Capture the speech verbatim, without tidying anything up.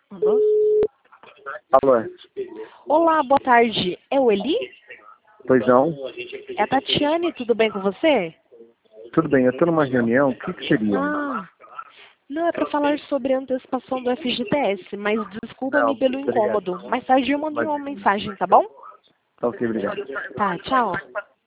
Alô? Alô? Olá, boa tarde. É o Eli? Pois não? É a Tatiane, tudo bem com você? Tudo bem, eu tô numa reunião, o que que seria? Ah, não, é para falar sobre a antecipação do F G T S, mas desculpa-me Não, pelo obrigado. incômodo. Mais tarde eu mando uma Imagina. mensagem, tá bom? Tá ok, obrigado. Tá, tchau.